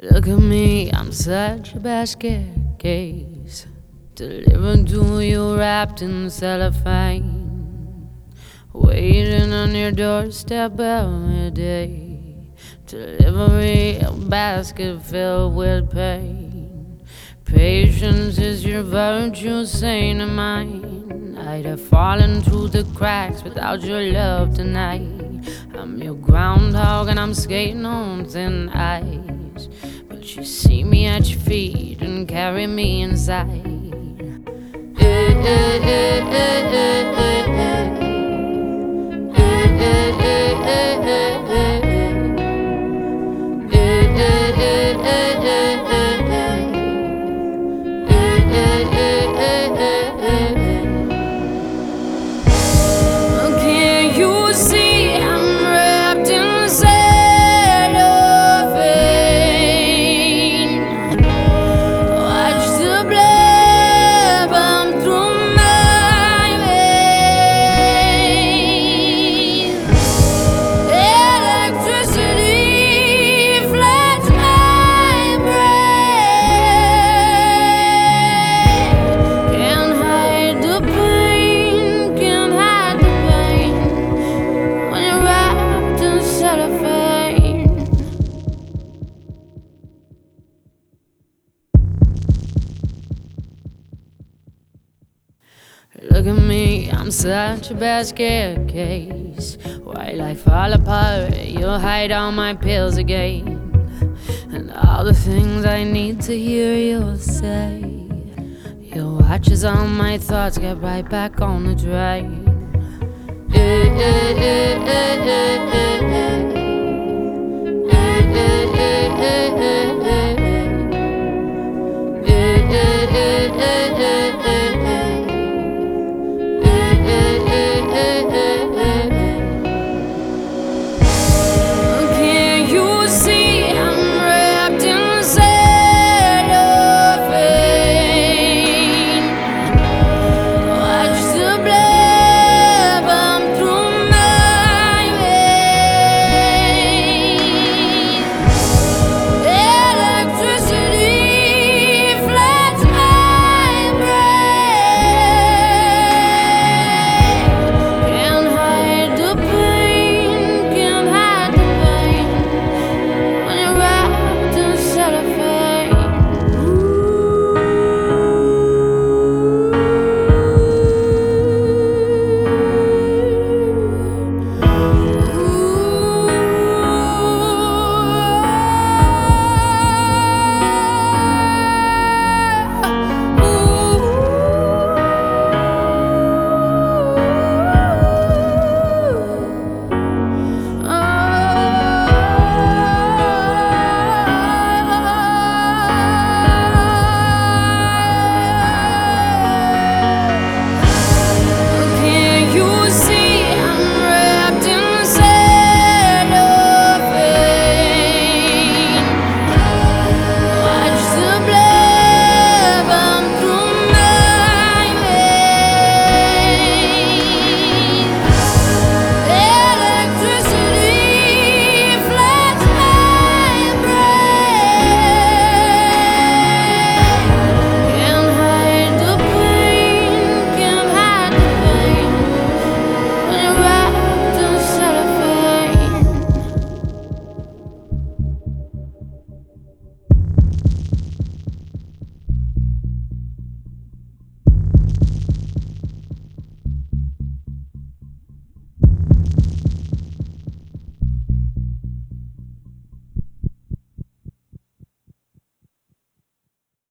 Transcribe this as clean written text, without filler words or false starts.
Look at me, I'm such a basket case, delivered to you wrapped in cellophane, waiting on your doorstep every day. Delivery, a basket filled with pain. Patience is your virtue, saint of mine. I'd have fallen through the cracks without your love tonight. I'm your groundhog and I'm skating on thin ice, but you see me at your feet and carry me inside. Can't you see I'm wrapped in cellophane? Watch the blood bomb through my veins. Electricity floods my brain. Can't hide the pain, can't hide the pain when you're wrapped in cellophane. Look at me, I'm such a basket case. While I fall apart, you'll hide all my pills again, and all the things I need to hear you'll say. You'll watch as all my thoughts get right back on the train.